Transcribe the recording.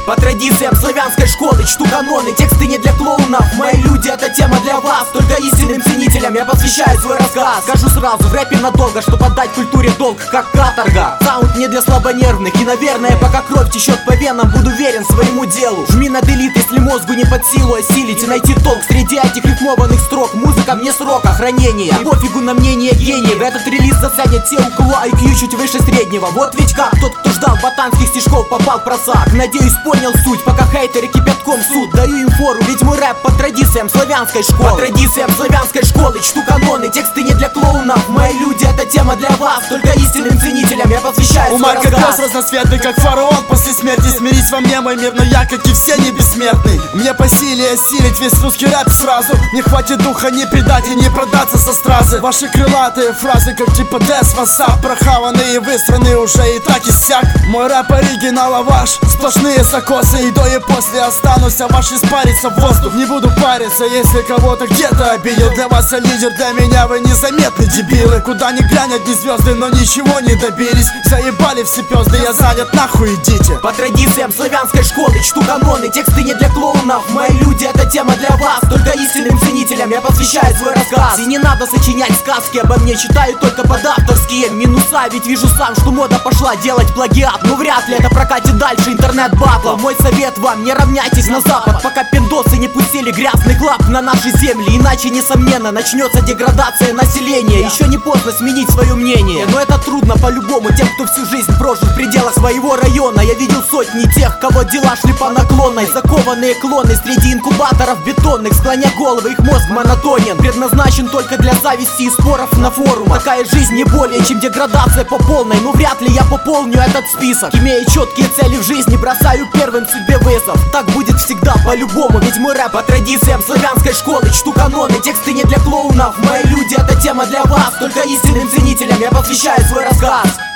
По традициям славянской школы чту каноны, тексты не для клоунов. Мои люди — это тема для вас. Только истинным ценителям я посвящаю свой рассказ. Скажу сразу, в рэпе надолго, чтоб отдать культуре долг, как каторга. Саунд не для слабонервных, и, наверное, пока кровь течет по венам, буду верен своему делу. Жми на делит, если мозгу не под силу осилить и найти толк среди этих рифмованных строк. Музыка мне срок охранения, пофигу на мнение гениев. Этот релиз засадят те, у кого IQ чуть выше среднего. Вот ведь как тот, кто ждал ботанских стишков, попал в просак. Надеюсь, понял суть, пока хейтеры кипятком суд. Даю им фору, ведь мой рэп по традициям славянской школы. По традициям славянской школы чту каноны, тексты не для клоунов. Мои люди — это тема для вас. Только истинным ценителям я посвящаю свой рассказ. Умар как пес разноцветный, как фараон после смерти. Смирись во мне мой мир, но я, как и все, не бессмертный. Мне по силе осилить весь русский рэп сразу. Не хватит духа не предать и не продаться со стразы. Ваши крылатые фразы, как типа дэс, вассап, прохаванные выстраны уже и так иссяк. Мой рэп оригинал, а ваш сплошные закосы. И до и после останусь, а ваш испарится в воздух. Не буду париться, если кого-то где-то обидел. Для вас я лидер, для меня вы незаметны, дебилы. Куда ни глянь, одни звезды, но ничего не добились. Заебали все пёзды, я занят, нахуй идите. По традициям славянской школы чту каноны, тексты не для клоунов. Мои люди — это тема для вас. Только истинным ценителям я посвящаю свой рассказ. И не надо сочинять сказки обо мне, читаю только под авторские минуса. Ведь вижу сам, что мода пошла делать плагиат. Но вряд ли это прокатит дальше интернет-батла. Мой совет вам: не равняйтесь на запад, пока пиндосы не пустили грязный клап на наши земли. Иначе, несомненно, начнется деградация населения. Еще не поздно сменить свое мнение, но это трудно по-любому тем, кто всю жизнь прожил в пределах своего района. Я видел сотни тех, кого дела шли по наклонной. Закованные клоны среди инкубаторов бетонных, склоня головы, их мозг монотонен, предназначен только для зависти и споров на форумах. Такая жизнь не более чем деградация по полной. Но вряд ли я пополню этот список. Имея четкие цели в жизни, бросаю первым судьбе вызов. Так будет всегда по-любому, ведь мой рэп по традициям славянской школы чту каноны, тексты не для клоунов. Мои люди — это тема для вас. Только истинным ценителям я посвящаю свой рассказ.